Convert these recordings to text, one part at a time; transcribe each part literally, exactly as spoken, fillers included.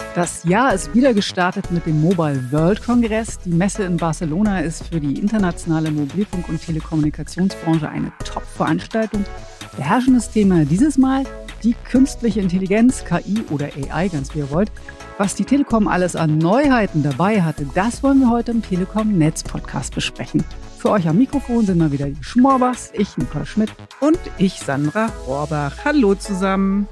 Das Jahr ist wieder gestartet mit dem Mobile World Congress. Die Messe in Barcelona ist für die internationale Mobilfunk- und Telekommunikationsbranche eine Top-Veranstaltung. Beherrschendes Thema dieses Mal die künstliche Intelligenz, K I oder A I, ganz wie ihr wollt. Was die Telekom alles an Neuheiten dabei hatte, das wollen wir heute im Telekom-Netz-Podcast besprechen. Für euch am Mikrofon sind mal wieder die Schmorbachs, ich Nicole Schmidt und ich Sandra Rohrbach. Hallo zusammen.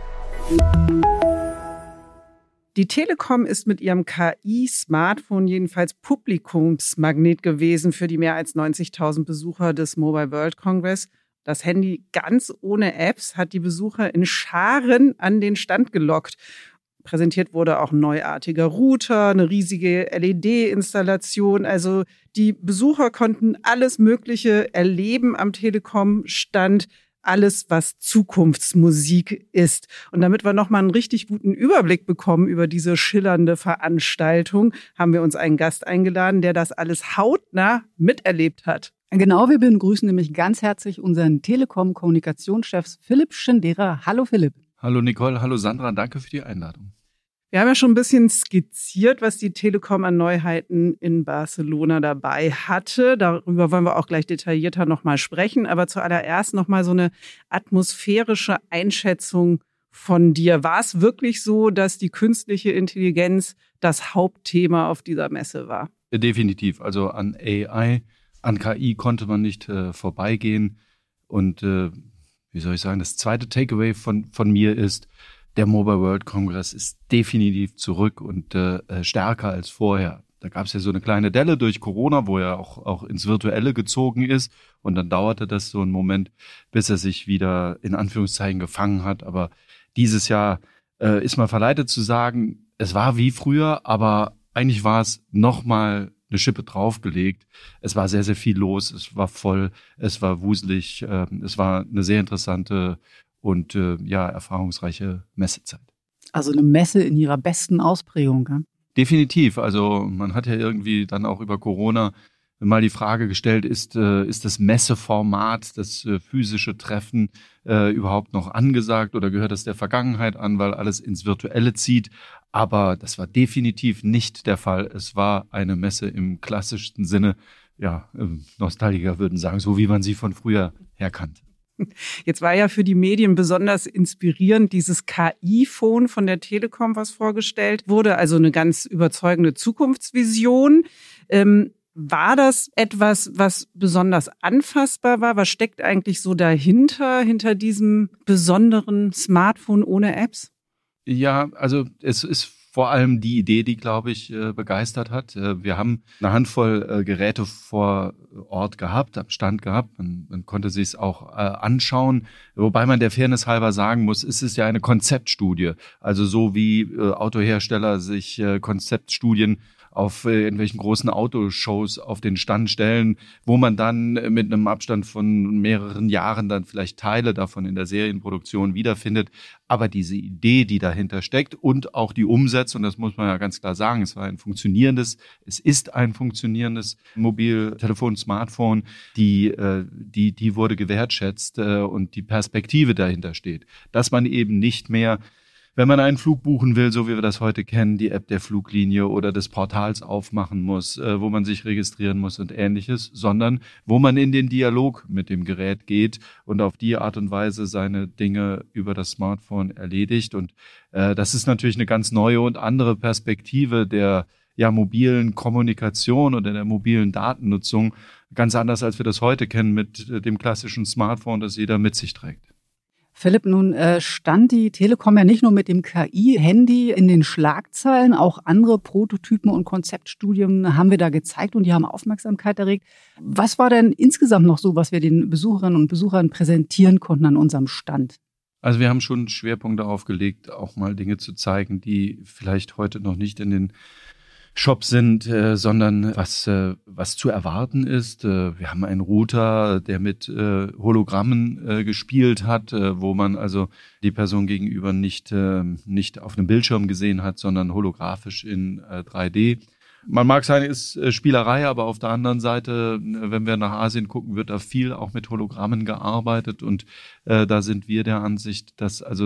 Die Telekom ist mit ihrem K I-Smartphone jedenfalls Publikumsmagnet gewesen für die mehr als neunzigtausend Besucher des Mobile World Congress. Das Handy ganz ohne Apps hat die Besucher in Scharen an den Stand gelockt. Präsentiert wurde auch ein neuartiger Router, eine riesige L E D-Installation. Also die Besucher konnten alles Mögliche erleben am Telekom-Stand. Alles, was Zukunftsmusik ist. Und damit wir nochmal einen richtig guten Überblick bekommen über diese schillernde Veranstaltung, haben wir uns einen Gast eingeladen, der das alles hautnah miterlebt hat. Genau, wir begrüßen nämlich ganz herzlich unseren Telekom-Kommunikationschef Philipp Schindera. Hallo Philipp. Hallo Nicole, hallo Sandra, danke für die Einladung. Wir haben ja schon ein bisschen skizziert, was die Telekom an Neuheiten in Barcelona dabei hatte. Darüber wollen wir auch gleich detaillierter nochmal sprechen. Aber zuallererst nochmal so eine atmosphärische Einschätzung von dir. War es wirklich so, dass die künstliche Intelligenz das Hauptthema auf dieser Messe war? Definitiv. Also an A I, an K I konnte man nicht äh, vorbeigehen. Und äh, wie soll ich sagen, das zweite Takeaway von, von mir ist, der Mobile World Congress ist definitiv zurück und äh, stärker als vorher. Da gab es ja so eine kleine Delle durch Corona, wo er auch, auch ins Virtuelle gezogen ist. Und dann dauerte das so einen Moment, bis er sich wieder in Anführungszeichen gefangen hat. Aber dieses Jahr äh, ist man verleitet zu sagen, es war wie früher, aber eigentlich war es nochmal eine Schippe draufgelegt. Es war sehr, sehr viel los. Es war voll, es war wuselig. Äh, es war eine sehr interessante und äh, ja, erfahrungsreiche Messezeit. Also eine Messe in ihrer besten Ausprägung, ja? Definitiv. Also man hat ja irgendwie dann auch über Corona mal die Frage gestellt, ist, äh, ist das Messeformat, das äh, physische Treffen äh, überhaupt noch angesagt oder gehört das der Vergangenheit an, weil alles ins Virtuelle zieht? Aber das war definitiv nicht der Fall. Es war eine Messe im klassischsten Sinne. Ja, äh, Nostalgiker würden sagen, so wie man sie von früher her kannte. Jetzt war ja für die Medien besonders inspirierend dieses K I-Phone von der Telekom, was vorgestellt wurde. Also eine ganz überzeugende Zukunftsvision. Ähm, war das etwas, was besonders anfassbar war? Was steckt eigentlich so dahinter, hinter diesem besonderen Smartphone ohne Apps? Ja, also es ist vor allem die Idee, die, glaube ich, begeistert hat. Wir haben eine Handvoll Geräte vor Ort gehabt, am Stand gehabt. Man, man konnte sich es auch anschauen. Wobei man der Fairness halber sagen muss, es ist ja eine Konzeptstudie. Also so wie Autohersteller sich Konzeptstudien auf irgendwelchen großen Autoshows auf den Stand stellen, wo man dann mit einem Abstand von mehreren Jahren dann vielleicht Teile davon in der Serienproduktion wiederfindet. Aber diese Idee, die dahinter steckt und auch die Umsetzung, das muss man ja ganz klar sagen, es war ein funktionierendes, es ist ein funktionierendes Mobiltelefon, Smartphone, die, die, die wurde gewertschätzt und die Perspektive dahinter steht, dass man eben nicht mehr, wenn man einen Flug buchen will, so wie wir das heute kennen, die App der Fluglinie oder des Portals aufmachen muss, äh, wo man sich registrieren muss und Ähnliches, sondern wo man in den Dialog mit dem Gerät geht und auf die Art und Weise seine Dinge über das Smartphone erledigt. Und äh, das ist natürlich eine ganz neue und andere Perspektive der ja mobilen Kommunikation oder der mobilen Datennutzung, ganz anders, als wir das heute kennen mit äh, dem klassischen Smartphone, das jeder mit sich trägt. Philipp, nun äh, stand die Telekom ja nicht nur mit dem K I-Handy in den Schlagzeilen, auch andere Prototypen und Konzeptstudien haben wir da gezeigt und die haben Aufmerksamkeit erregt. Was war denn insgesamt noch so, was wir den Besucherinnen und Besuchern präsentieren konnten an unserem Stand? Also wir haben schon Schwerpunkt darauf gelegt, auch mal Dinge zu zeigen, die vielleicht heute noch nicht in den Shops sind, äh, sondern was äh, was zu erwarten ist. Äh, wir haben einen Router, der mit äh, Hologrammen äh, gespielt hat, äh, wo man also die Person gegenüber nicht äh, nicht auf einem Bildschirm gesehen hat, sondern holographisch in äh, drei D. Man mag sagen, es ist Spielerei, aber auf der anderen Seite, wenn wir nach Asien gucken, wird da viel auch mit Hologrammen gearbeitet und äh, da sind wir der Ansicht, dass also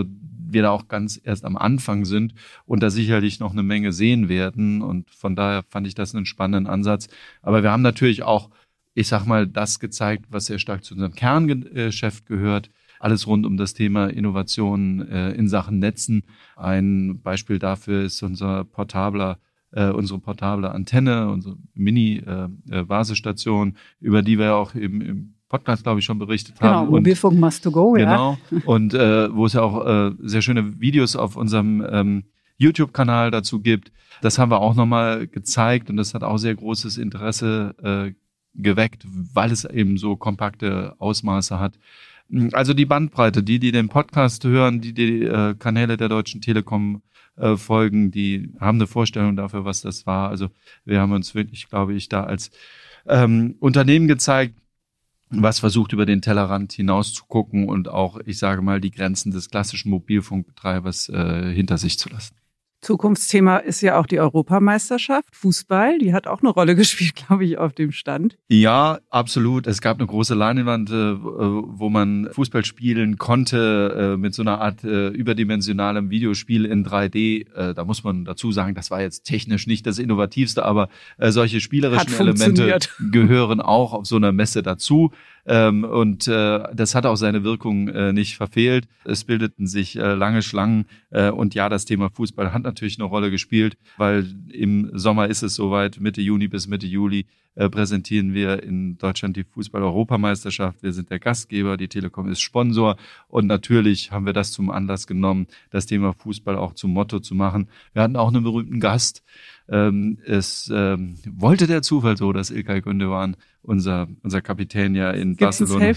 wir da auch ganz erst am Anfang sind und da sicherlich noch eine Menge sehen werden. Und von daher fand ich das einen spannenden Ansatz. Aber wir haben natürlich auch, ich sag mal, das gezeigt, was sehr stark zu unserem Kerngeschäft gehört. Alles rund um das Thema Innovation äh, in Sachen Netzen. Ein Beispiel dafür ist unser portabler, äh, unsere portable Antenne, unsere Mini-Basisstation, äh, über die wir auch im, im Podcast, glaube ich, schon berichtet genau, haben. Genau, Mobilfunk Must to Go, ja. Genau, und äh, wo es ja auch äh, sehr schöne Videos auf unserem ähm, YouTube-Kanal dazu gibt. Das haben wir auch nochmal gezeigt und das hat auch sehr großes Interesse äh, geweckt, weil es eben so kompakte Ausmaße hat. Also die Bandbreite, die, die den Podcast hören, die die äh, Kanäle der Deutschen Telekom äh, folgen, die haben eine Vorstellung dafür, was das war. Also wir haben uns wirklich, glaube ich, da als ähm, Unternehmen gezeigt, was versucht, über den Tellerrand hinaus zu gucken und auch, ich sage mal, die Grenzen des klassischen Mobilfunkbetreibers äh, hinter sich zu lassen. Zukunftsthema ist ja auch die Europameisterschaft, Fußball. Die hat auch eine Rolle gespielt, glaube ich, auf dem Stand. Ja, absolut. Es gab eine große Leinwand, wo man Fußball spielen konnte mit so einer Art überdimensionalem Videospiel in drei D. Da muss man dazu sagen, das war jetzt technisch nicht das Innovativste, aber solche spielerischen Elemente gehören auch auf so einer Messe dazu. Ähm, und äh, das hat auch seine Wirkung äh, nicht verfehlt. Es bildeten sich äh, lange Schlangen äh, und ja, das Thema Fußball hat natürlich eine Rolle gespielt, weil im Sommer ist es soweit, Mitte Juni bis Mitte Juli äh, präsentieren wir in Deutschland die Fußball-Europameisterschaft. Wir sind der Gastgeber, die Telekom ist Sponsor und natürlich haben wir das zum Anlass genommen, das Thema Fußball auch zum Motto zu machen. Wir hatten auch einen berühmten Gast. Ähm, es ähm, wollte der Zufall so, dass İlkay Gündoğan, unser unser Kapitän, ja in Gibt's Barcelona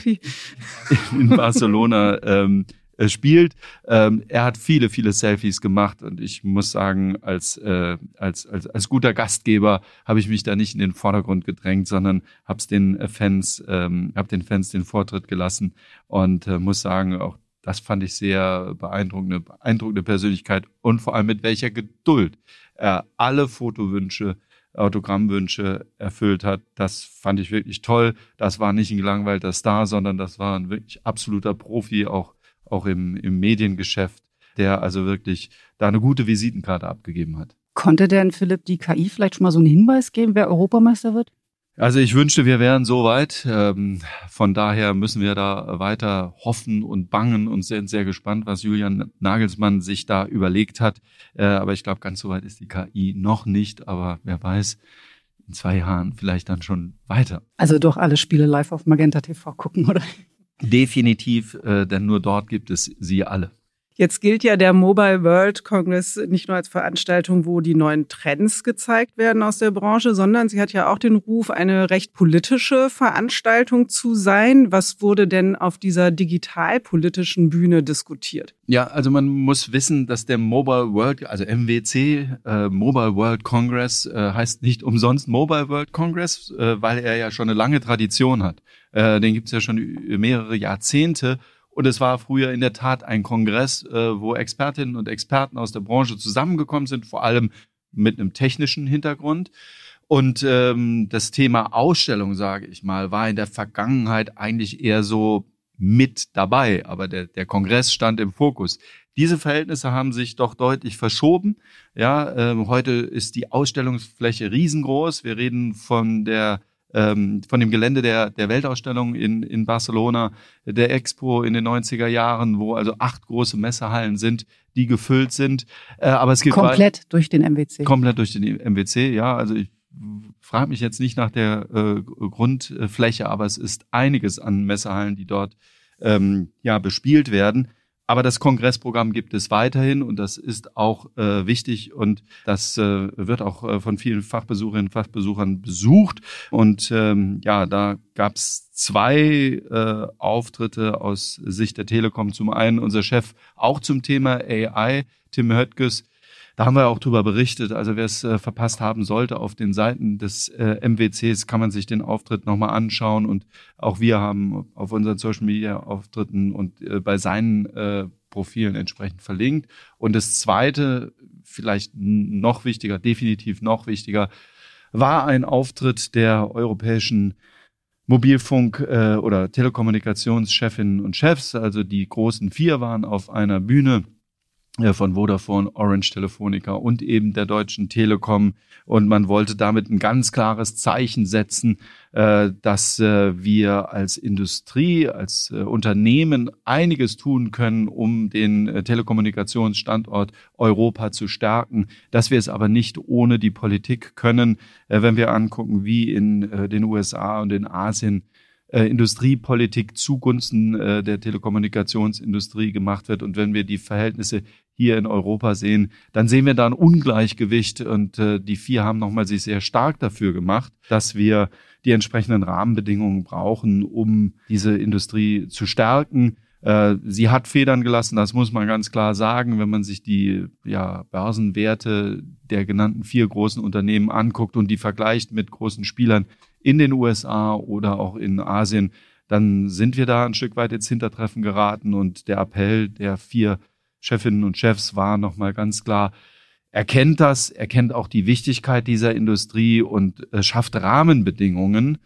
in Barcelona ähm, spielt. Ähm, er hat viele viele Selfies gemacht und ich muss sagen, als äh, als als als guter Gastgeber habe ich mich da nicht in den Vordergrund gedrängt, sondern hab's den Fans ähm, hab den Fans den Vortritt gelassen und äh, muss sagen, auch das fand ich sehr beeindruckende beeindruckende Persönlichkeit und vor allem mit welcher Geduld er alle Fotowünsche, Autogrammwünsche erfüllt hat. Das fand ich wirklich toll. Das war nicht ein gelangweilter Star, sondern das war ein wirklich absoluter Profi, auch, auch im, im Mediengeschäft, der also wirklich da eine gute Visitenkarte abgegeben hat. Konnte denn Philipp die K I vielleicht schon mal so einen Hinweis geben, wer Europameister wird? Also ich wünschte, wir wären so weit. Ähm, von daher müssen wir da weiter hoffen und bangen und sind sehr gespannt, was Julian Nagelsmann sich da überlegt hat. Äh, aber ich glaube, ganz so weit ist die K I noch nicht. Aber wer weiß, in zwei Jahren vielleicht dann schon weiter. Also doch alle Spiele live auf Magenta T V gucken, oder? Definitiv, äh, denn nur dort gibt es sie alle. Jetzt gilt ja der Mobile World Congress nicht nur als Veranstaltung, wo die neuen Trends gezeigt werden aus der Branche, sondern sie hat ja auch den Ruf, eine recht politische Veranstaltung zu sein. Was wurde denn auf dieser digitalpolitischen Bühne diskutiert? Ja, also man muss wissen, dass der Mobile World, also M W C, äh, Mobile World Congress, äh, heißt nicht umsonst Mobile World Congress, äh, weil er ja schon eine lange Tradition hat. Äh, den gibt's ja schon mehrere Jahrzehnte. Und es war früher in der Tat ein Kongress, äh, wo Expertinnen und Experten aus der Branche zusammengekommen sind, vor allem mit einem technischen Hintergrund. Und ähm, das Thema Ausstellung, sage ich mal, war in der Vergangenheit eigentlich eher so mit dabei. Aber der, der Kongress stand im Fokus. Diese Verhältnisse haben sich doch deutlich verschoben. Ja, ähm, heute ist die Ausstellungsfläche riesengroß. Wir reden von der von dem Gelände der, der Weltausstellung in, in Barcelona, der Expo in den neunziger Jahren, wo also acht große Messehallen sind, die gefüllt sind. Äh, aber es gibt komplett weit, durch den M W C. Komplett durch den M W C, ja. Also ich frage mich jetzt nicht nach der äh, Grundfläche, aber es ist einiges an Messehallen, die dort ähm, ja bespielt werden. Aber das Kongressprogramm gibt es weiterhin und das ist auch äh, wichtig und das äh, wird auch äh, von vielen Fachbesucherinnen und Fachbesuchern besucht. Und ähm, ja, da gab es zwei äh, Auftritte aus Sicht der Telekom. Zum einen unser Chef auch zum Thema A I, Tim Höttges. Da haben wir auch drüber berichtet. Also wer es äh, verpasst haben sollte, auf den Seiten des äh, M W Cs kann man sich den Auftritt nochmal anschauen. Und auch wir haben auf unseren Social-Media-Auftritten und äh, bei seinen äh, Profilen entsprechend verlinkt. Und das Zweite, vielleicht noch wichtiger, definitiv noch wichtiger, war ein Auftritt der europäischen Mobilfunk- äh, oder Telekommunikationschefinnen und Chefs. Also die großen vier waren auf einer Bühne. von Vodafone, Orange, Telefonica und eben der Deutschen Telekom. Und man wollte damit ein ganz klares Zeichen setzen, dass wir als Industrie, als Unternehmen einiges tun können, um den Telekommunikationsstandort Europa zu stärken, dass wir es aber nicht ohne die Politik können. Wenn wir angucken, wie in den U S A und in Asien Äh, Industriepolitik zugunsten äh, der Telekommunikationsindustrie gemacht wird. Und wenn wir die Verhältnisse hier in Europa sehen, dann sehen wir da ein Ungleichgewicht. Und äh, die vier haben nochmal sich sehr stark dafür gemacht, dass wir die entsprechenden Rahmenbedingungen brauchen, um diese Industrie zu stärken. Äh, sie hat Federn gelassen, das muss man ganz klar sagen, wenn man sich die ja, Börsenwerte der genannten vier großen Unternehmen anguckt und die vergleicht mit großen Spielern in den U S A oder auch in Asien, dann sind wir da ein Stück weit ins Hintertreffen geraten. Und der Appell der vier Chefinnen und Chefs war nochmal ganz klar, erkennt das, erkennt auch die Wichtigkeit dieser Industrie und äh, schafft Rahmenbedingungen,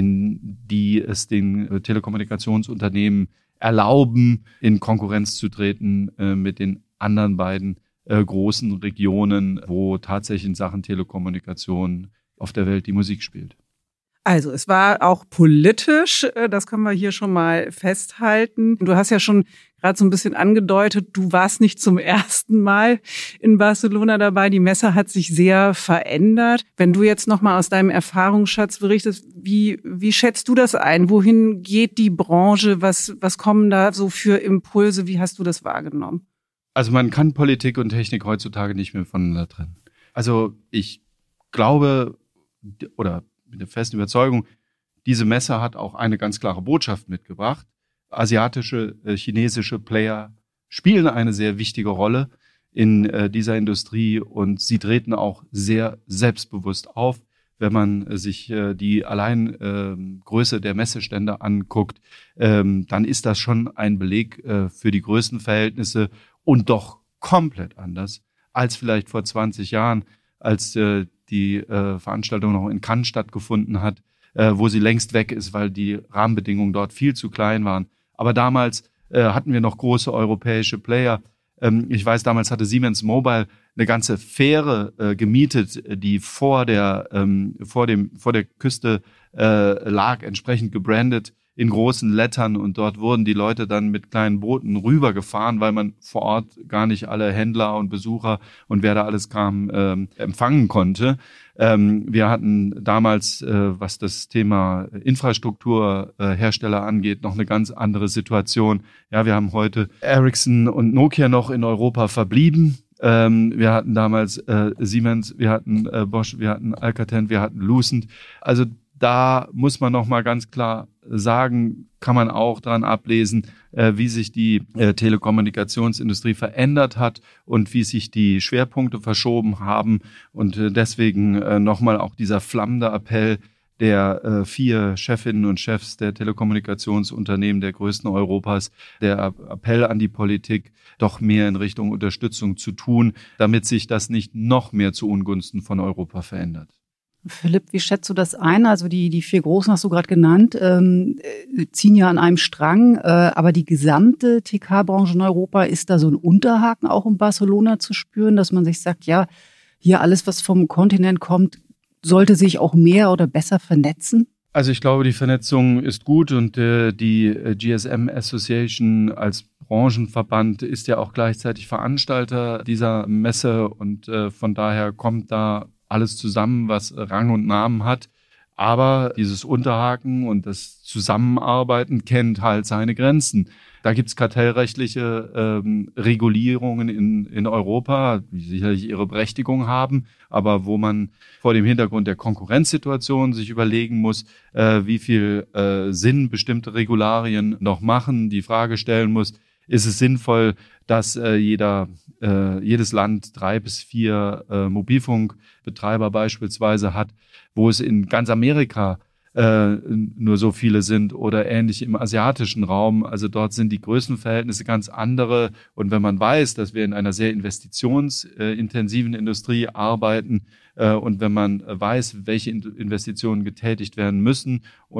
in die es den äh, Telekommunikationsunternehmen erlauben, in Konkurrenz zu treten äh, mit den anderen beiden äh, großen Regionen, wo tatsächlich in Sachen Telekommunikation auf der Welt die Musik spielt. Also es war auch politisch, das können wir hier schon mal festhalten. Du hast ja schon gerade so ein bisschen angedeutet, du warst nicht zum ersten Mal in Barcelona dabei. Die Messe hat sich sehr verändert. Wenn du jetzt nochmal aus deinem Erfahrungsschatz berichtest, wie, wie schätzt du das ein? Wohin geht die Branche? Was, was kommen da so für Impulse? Wie hast du das wahrgenommen? Also man kann Politik und Technik heutzutage nicht mehr voneinander trennen. Also ich glaube oder mit der festen Überzeugung, diese Messe hat auch eine ganz klare Botschaft mitgebracht. Asiatische, äh, chinesische Player spielen eine sehr wichtige Rolle in äh, dieser Industrie und sie treten auch sehr selbstbewusst auf. Wenn man äh, sich äh, die allein äh, Größe der Messestände anguckt, ähm, dann ist das schon ein Beleg äh, für die Größenverhältnisse und doch komplett anders als vielleicht vor zwanzig Jahren, als äh, die äh, Veranstaltung noch in Cannes stattgefunden hat, äh, wo sie längst weg ist, weil die Rahmenbedingungen dort viel zu klein waren. Aber damals äh, hatten wir noch große europäische Player. Ähm, ich weiß, damals hatte Siemens Mobile eine ganze Fähre äh, gemietet, die vor der ähm, vor dem vor der Küste äh, lag, entsprechend gebrandet in großen Lettern, und dort wurden die Leute dann mit kleinen Booten rübergefahren, weil man vor Ort gar nicht alle Händler und Besucher und wer da alles kam, ähm, empfangen konnte. Ähm, wir hatten damals, äh, was das Thema Infrastrukturhersteller äh, angeht, noch eine ganz andere Situation. Ja, wir haben heute Ericsson und Nokia noch in Europa verblieben. Ähm, wir hatten damals äh, Siemens, wir hatten äh, Bosch, wir hatten Alcatel, wir hatten Lucent. Also da muss man noch mal ganz klar sagen, kann man auch dran ablesen, äh, wie sich die äh, Telekommunikationsindustrie verändert hat und wie sich die Schwerpunkte verschoben haben. Und äh, deswegen äh, noch mal auch dieser flammende Appell der äh, vier Chefinnen und Chefs der Telekommunikationsunternehmen der größten Europas, der Appell an die Politik, doch mehr in Richtung Unterstützung zu tun, damit sich das nicht noch mehr zu Ungunsten von Europa verändert. Philipp, wie schätzt du das ein? Also die, die vier Großen hast du gerade genannt, ähm, ziehen ja an einem Strang, äh, aber die gesamte T K-Branche in Europa, ist da so ein Unterhaken auch in Barcelona zu spüren, dass man sich sagt, ja, hier alles, was vom Kontinent kommt, sollte sich auch mehr oder besser vernetzen? Also ich glaube, die Vernetzung ist gut und äh, die äh, G S M Association als Branchenverband ist ja auch gleichzeitig Veranstalter dieser Messe und äh, von daher kommt da alles zusammen, was Rang und Namen hat. Aber dieses Unterhaken und das Zusammenarbeiten kennt halt seine Grenzen. Da gibt's kartellrechtliche ähm, Regulierungen in, in Europa, die sicherlich ihre Berechtigung haben, aber wo man vor dem Hintergrund der Konkurrenzsituation sich überlegen muss, äh, wie viel äh, Sinn bestimmte Regularien noch machen, die Frage stellen muss, ist es sinnvoll, dass äh, jeder, äh, jedes Land drei bis vier äh, Mobilfunkbetreiber beispielsweise hat, wo es in ganz Amerika äh, nur so viele sind oder ähnlich im asiatischen Raum. Also dort sind die Größenverhältnisse ganz andere. Und wenn man weiß, dass wir in einer sehr investitionsintensiven Industrie arbeiten äh, und wenn man weiß, welche Investitionen getätigt werden müssen und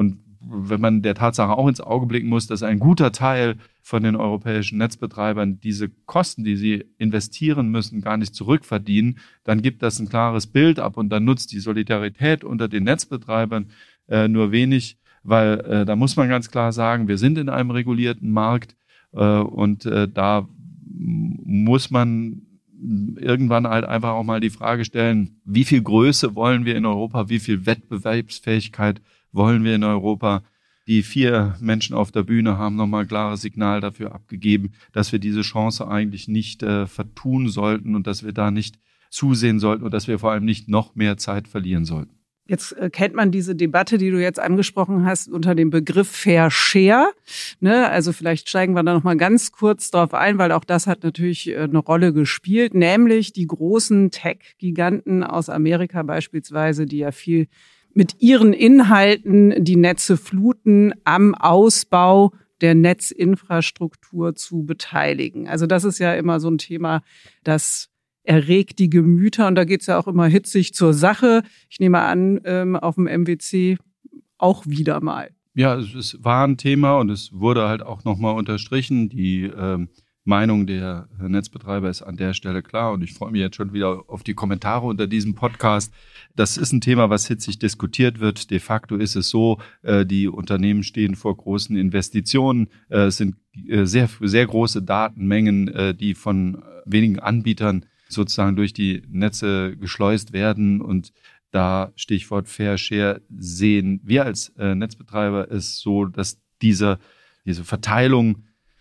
wenn man der Tatsache auch ins Auge blicken muss, dass ein guter Teil von den europäischen Netzbetreibern diese Kosten, die sie investieren müssen, gar nicht zurückverdienen, dann gibt das ein klares Bild ab und dann nutzt die Solidarität unter den Netzbetreibern äh, nur wenig, weil äh, da muss man ganz klar sagen, wir sind in einem regulierten Markt äh, und äh, da muss man irgendwann halt einfach auch mal die Frage stellen, wie viel Größe wollen wir in Europa, wie viel Wettbewerbsfähigkeit wollen wir in Europa. Die vier Menschen auf der Bühne haben nochmal ein klares Signal dafür abgegeben, dass wir diese Chance eigentlich nicht äh, vertun sollten und dass wir da nicht zusehen sollten und dass wir vor allem nicht noch mehr Zeit verlieren sollten. Jetzt äh, kennt man diese Debatte, die du jetzt angesprochen hast, unter dem Begriff Fair Share. Ne? Also vielleicht steigen wir da noch mal ganz kurz drauf ein, weil auch das hat natürlich äh, eine Rolle gespielt, nämlich die großen Tech-Giganten aus Amerika beispielsweise, die ja viel mit ihren Inhalten die Netze fluten, am Ausbau der Netzinfrastruktur zu beteiligen. Also das ist ja immer so ein Thema, das erregt die Gemüter und da geht's ja auch immer hitzig zur Sache. Ich nehme an, ähm, auf dem M W C auch wieder mal. Ja, es, es war ein Thema und es wurde halt auch nochmal unterstrichen. Die ähm, Meinung der Netzbetreiber ist an der Stelle klar und ich freue mich jetzt schon wieder auf die Kommentare unter diesem Podcast. Das ist ein Thema, was hitzig diskutiert wird. De facto ist es so, äh, die Unternehmen stehen vor großen Investitionen. Äh, es sind äh, sehr, sehr große Datenmengen, äh, die von wenigen Anbietern sozusagen durch die Netze geschleust werden und da Stichwort Fair Share sehen wir als äh, Netzbetreiber es so, dass diese, diese Verteilung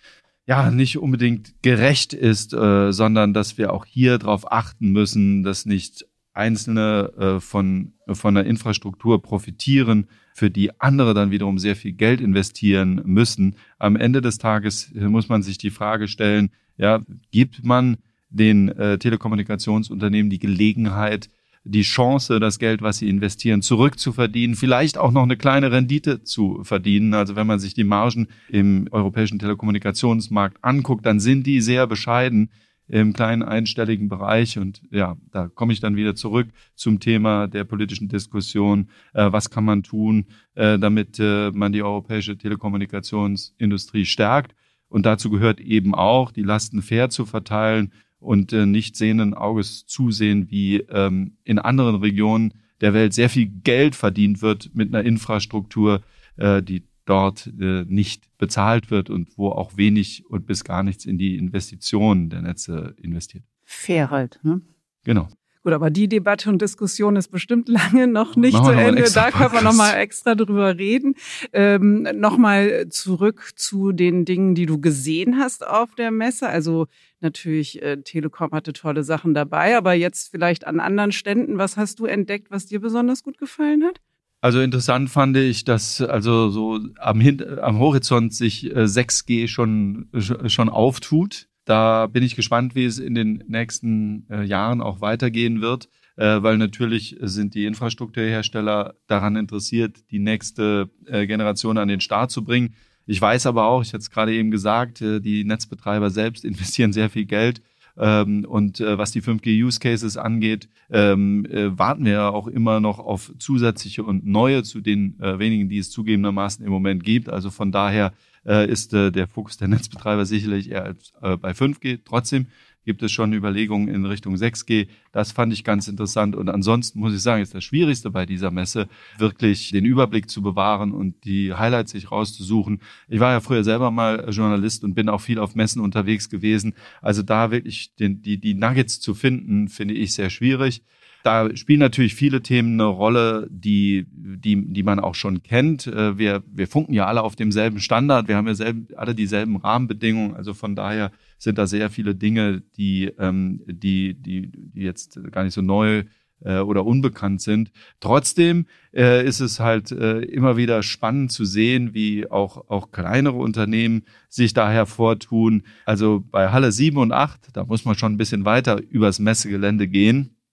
ja nicht unbedingt gerecht ist, äh, sondern dass wir auch hier darauf achten müssen, dass nicht Einzelne äh, von, von der Infrastruktur profitieren, für die andere dann wiederum sehr viel Geld investieren müssen. Am Ende des Tages muss man sich die Frage stellen, ja, gibt man den äh, Telekommunikationsunternehmen die Gelegenheit, die Chance, das Geld, was sie investieren, zurückzuverdienen, vielleicht auch noch eine kleine Rendite zu verdienen. Also wenn man sich die Margen im europäischen Telekommunikationsmarkt anguckt, dann sind die sehr bescheiden im kleinen einstelligen Bereich. Und ja, da komme ich dann wieder zurück zum Thema der politischen Diskussion. Äh, was kann man tun, äh, damit äh, man die europäische Telekommunikationsindustrie stärkt? Und dazu gehört eben auch, die Lasten fair zu verteilen und äh, nicht sehenden Auges zusehen, wie ähm, in anderen Regionen der Welt sehr viel Geld verdient wird mit einer Infrastruktur, äh, die dort äh, nicht bezahlt wird und wo auch wenig und bis gar nichts in die Investitionen der Netze investiert. Fair halt, ne? Genau. Gut, aber die Debatte und Diskussion ist bestimmt lange noch nicht zu Ende. Da können wir noch mal extra drüber reden. Ähm, noch mal zurück zu den Dingen, die du gesehen hast auf der Messe. Also natürlich, äh, Telekom hatte tolle Sachen dabei, aber jetzt vielleicht an anderen Ständen. Was hast du entdeckt, was dir besonders gut gefallen hat? Also interessant fand ich, dass also so am, Hin- am Horizont sich äh, sechs G schon, schon auftut. Da bin ich gespannt, wie es in den nächsten äh, Jahren auch weitergehen wird, äh, weil natürlich sind die Infrastrukturhersteller daran interessiert, die nächste äh, Generation an den Start zu bringen. Ich weiß aber auch, ich hatte es gerade eben gesagt, äh, die Netzbetreiber selbst investieren sehr viel Geld. Ähm, und äh, was die fünf G-Use-Cases angeht, ähm, äh, warten wir auch immer noch auf zusätzliche und neue zu den äh, wenigen, die es zugegebenermaßen im Moment gibt. Also von daher äh, ist äh, der Fokus der Netzbetreiber sicherlich eher als äh, bei fünf G. Trotzdem gibt es schon Überlegungen in Richtung sechs G. Das fand ich ganz interessant. Und ansonsten muss ich sagen, ist das Schwierigste bei dieser Messe, wirklich den Überblick zu bewahren und die Highlights sich rauszusuchen. Ich war ja früher selber mal Journalist und bin auch viel auf Messen unterwegs gewesen. Also da wirklich den, die, die Nuggets zu finden, finde ich sehr schwierig. Da spielen natürlich viele Themen eine Rolle, die, die, die man auch schon kennt. Wir, wir funken ja alle auf demselben Standard. Wir haben ja selben, alle dieselben Rahmenbedingungen. Also von daher sind da sehr viele Dinge, die, ähm, die, die, die jetzt gar nicht so neu äh, oder unbekannt sind. Trotzdem äh, ist es halt äh, immer wieder spannend zu sehen, wie auch, auch kleinere Unternehmen sich da hervortun. Also bei Halle sieben und acht, da muss man schon ein bisschen weiter übers Messegelände gehen.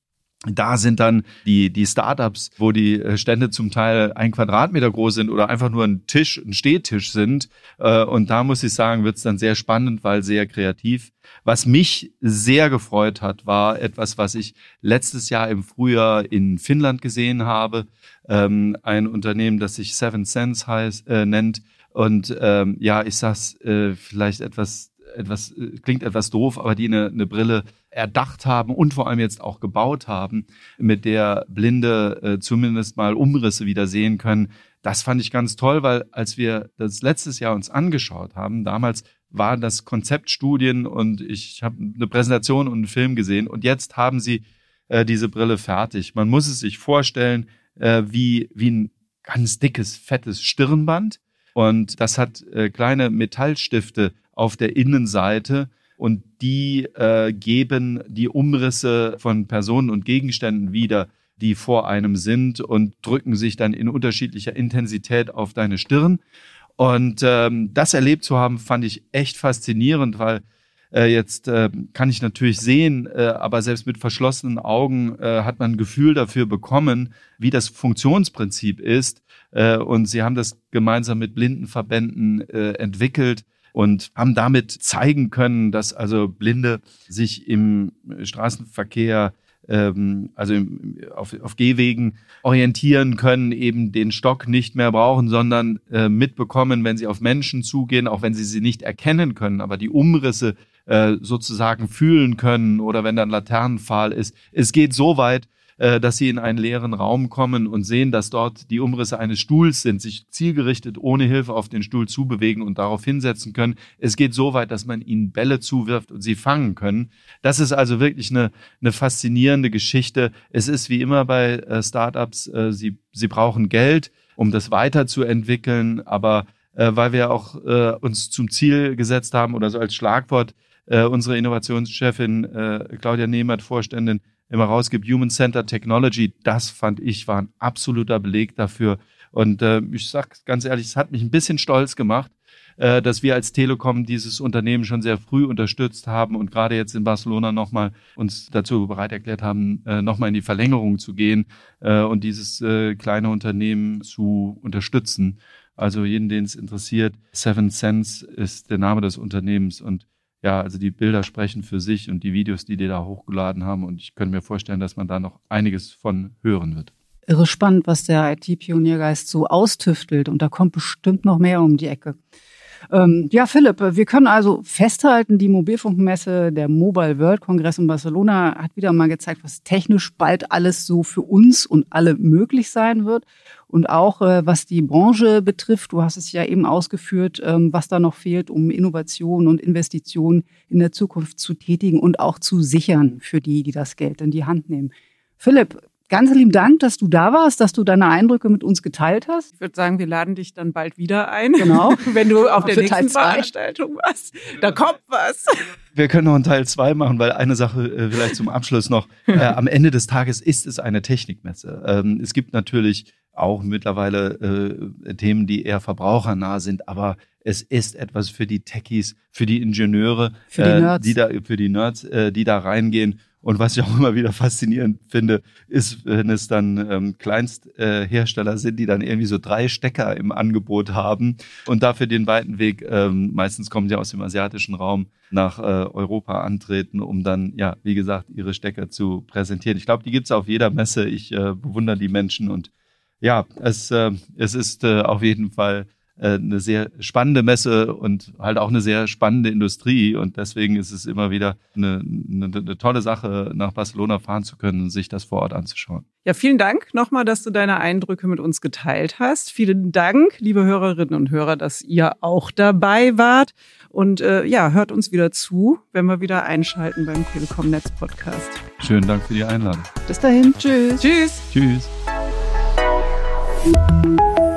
Da sind dann die, die Startups, wo die Stände zum Teil ein Quadratmeter groß sind oder einfach nur ein Tisch, ein Stehtisch sind. Und da muss ich sagen, wird es dann sehr spannend, weil sehr kreativ. Was mich sehr gefreut hat, war etwas, was ich letztes Jahr im Frühjahr in Finnland gesehen habe. Ähm, ein Unternehmen, das sich Seven Sense heißt, äh, nennt. Und ähm, ja, ich sag's äh, vielleicht etwas etwas klingt etwas doof, aber die eine, eine Brille erdacht haben und vor allem jetzt auch gebaut haben, mit der Blinde äh, zumindest mal Umrisse wieder sehen können. Das fand ich ganz toll, weil als wir das letztes Jahr uns angeschaut haben, damals waren das Konzeptstudien und ich habe eine Präsentation und einen Film gesehen und jetzt haben sie äh, diese Brille fertig. Man muss es sich vorstellen äh, wie, wie ein ganz dickes, fettes Stirnband und das hat äh, kleine Metallstifte auf der Innenseite und die äh, geben die Umrisse von Personen und Gegenständen wieder, die vor einem sind und drücken sich dann in unterschiedlicher Intensität auf deine Stirn. Und ähm, das erlebt zu haben, fand ich echt faszinierend, weil äh, jetzt äh, kann ich natürlich sehen, äh, aber selbst mit verschlossenen Augen äh, hat man ein Gefühl dafür bekommen, wie das Funktionsprinzip ist. Äh, und sie haben das gemeinsam mit Blindenverbänden äh, entwickelt und haben damit zeigen können, dass also Blinde sich im Straßenverkehr, ähm, also im, auf, auf Gehwegen orientieren können, eben den Stock nicht mehr brauchen, sondern äh, mitbekommen, wenn sie auf Menschen zugehen, auch wenn sie sie nicht erkennen können, aber die Umrisse äh, sozusagen fühlen können oder wenn dann Laternenpfahl ist. Es geht so weit, dass sie in einen leeren Raum kommen und sehen, dass dort die Umrisse eines Stuhls sind, sich zielgerichtet ohne Hilfe auf den Stuhl zubewegen und darauf hinsetzen können. Es geht so weit, dass man ihnen Bälle zuwirft und sie fangen können. Das ist also wirklich eine, eine faszinierende Geschichte. Es ist wie immer bei äh, Startups, äh, sie, sie brauchen Geld, um das weiterzuentwickeln, aber äh, weil wir auch äh, uns zum Ziel gesetzt haben oder so als Schlagwort äh, unsere Innovationschefin äh, Claudia Nehmert, Vorständin, immer rausgibt, Human-Centered Technology, das fand ich, war ein absoluter Beleg dafür. Und äh, ich sage ganz ehrlich, es hat mich ein bisschen stolz gemacht, äh, dass wir als Telekom dieses Unternehmen schon sehr früh unterstützt haben und gerade jetzt in Barcelona nochmal uns dazu bereit erklärt haben, äh, nochmal in die Verlängerung zu gehen äh, und dieses äh, kleine Unternehmen zu unterstützen. Also jeden, den es interessiert, Seven Sense ist der Name des Unternehmens und ja, also die Bilder sprechen für sich und die Videos, die die da hochgeladen haben. Und ich könnte mir vorstellen, dass man da noch einiges von hören wird. Irre spannend, was der I T-Pioniergeist so austüftelt. Und da kommt bestimmt noch mehr um die Ecke. Ähm, ja, Philipp, wir können also festhalten, die Mobilfunkmesse, der Mobile World Congress in Barcelona hat wieder mal gezeigt, was technisch bald alles so für uns und alle möglich sein wird. Und auch äh, was die Branche betrifft, du hast es ja eben ausgeführt, ähm, was da noch fehlt, um Innovation und Investitionen in der Zukunft zu tätigen und auch zu sichern für die, die das Geld in die Hand nehmen. Philipp, ganz lieben Dank, dass du da warst, dass du deine Eindrücke mit uns geteilt hast. Ich würde sagen, wir laden dich dann bald wieder ein. Genau. Wenn du auf der Für nächsten Teil zwei. Veranstaltung warst. Da kommt was. Wir können noch einen Teil zwei machen, weil eine Sache äh, vielleicht zum Abschluss noch. Äh, am Ende des Tages ist es eine Technikmesse. Ähm, es gibt natürlich auch mittlerweile äh, Themen, die eher verbrauchernah sind, aber es ist etwas für die Techies, für die Ingenieure, für die Nerds, äh, die da, für die Nerds, äh, die da reingehen. Und was ich auch immer wieder faszinierend finde, ist, wenn es dann ähm, Kleinsthersteller äh, sind, die dann irgendwie so drei Stecker im Angebot haben und dafür den weiten Weg, ähm, meistens kommen sie aus dem asiatischen Raum, nach äh, Europa antreten, um dann, ja, wie gesagt, ihre Stecker zu präsentieren. Ich glaube, die gibt's auf jeder Messe. Ich äh, bewundere die Menschen und ja, es, äh, es ist äh, auf jeden Fall äh, eine sehr spannende Messe und halt auch eine sehr spannende Industrie und deswegen ist es immer wieder eine, eine, eine tolle Sache, nach Barcelona fahren zu können und sich das vor Ort anzuschauen. Ja, vielen Dank nochmal, dass du deine Eindrücke mit uns geteilt hast. Vielen Dank, liebe Hörerinnen und Hörer, dass ihr auch dabei wart und äh, ja, hört uns wieder zu, wenn wir wieder einschalten beim Telekom Netz Podcast. Schönen Dank für die Einladung. Bis dahin, tschüss. Tschüss. Tschüss. Thank you.